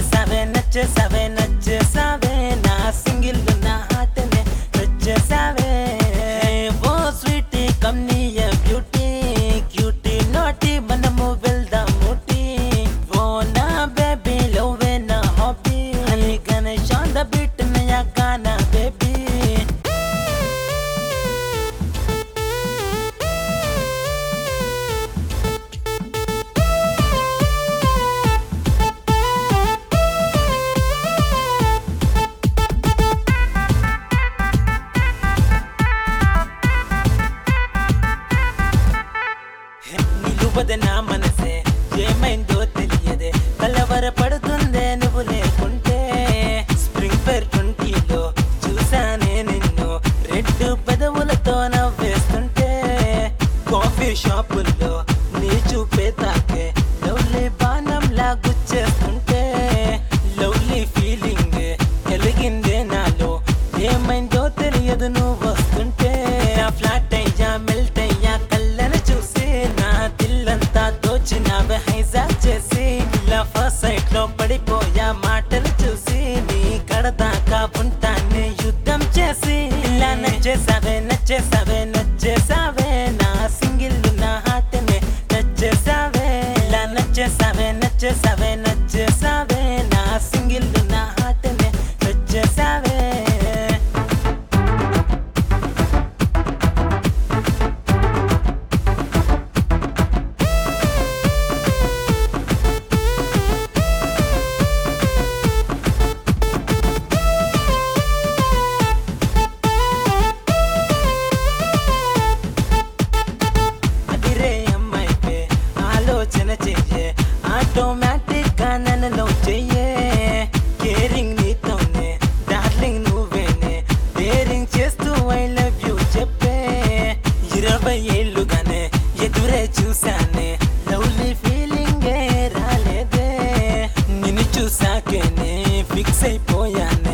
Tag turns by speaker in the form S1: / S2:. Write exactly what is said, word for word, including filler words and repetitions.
S1: నచ్చేసావే నచ్చేసావే నచ్చేసావే నా సింగిల్ నా హార్ట్నే నచ్చేసావే ఓ స్వీటీ కమ్నీయ బ్యూటీ క్యూటీ నోటీ మనము వెళ్దాం ఊటీ ఓ నా బేబీ లవ్వే నా hobby honey Ganesh on the beat నయా గానా బేబీ నిలువదే నా మనసే ఏమైందో తెలియదే కలవర పడుతుందే నువ్వు లేకుంటే స్ప్రింగ్ ఫెయిర్ ట్వంటీలో చూసానే నిన్ను రెడ్ పెదవులతో నవ్వేస్తుంటే కాఫీ షాపుల్లో నీ చూపే తాకే లవ్లీ బాణంలా గుచ్చేస్తుంటే లవ్లీ ఫీలింగ్ కలిగిందే నాలో ఏమైందో తెలియదు నువ్వు వస్తుంటే నా ఫ్లాట్ అయ్యా మెల్ట్ అయ్యా కళ్ళను చూసి నా దిల్లంతా దోచినావే హైజాక్ చేసి ఇలా ఫస్ట్ సైట్ లో పడిపోయా మాటలు చూసి నీ కడదాకా ఉంటానే యుద్ధం చేసి ఇలా నచ్చేసావే నచ్చేసావే నచ్చేసావే నా సింగిల్ నా హార్ట్నే నచ్చేసావే ఇలా నచ్చేసావే నచ్చేసావే నచ్చేసావే నా సింగిల్ నా హార్ట్నే నచ్చేసావే అదిరే అమ్మాయికే ఆలోచన చెయ్యే ఆటోమేటిక్ గా నన్ను లవ్ చెయ్యే కేరింగ్ నీతోనే డార్లింగ్ నువ్వేనే డేరింగ్ చేస్తూ ఐ లవ్ యూ చెప్పే ఇరవై ఏళ్ళుగానే ఎదురే చూసానే లవ్లీ ఫీలింగే రాలేదే నిన్ను చూసాకేనే ఫిక్స్ అయిపోయాను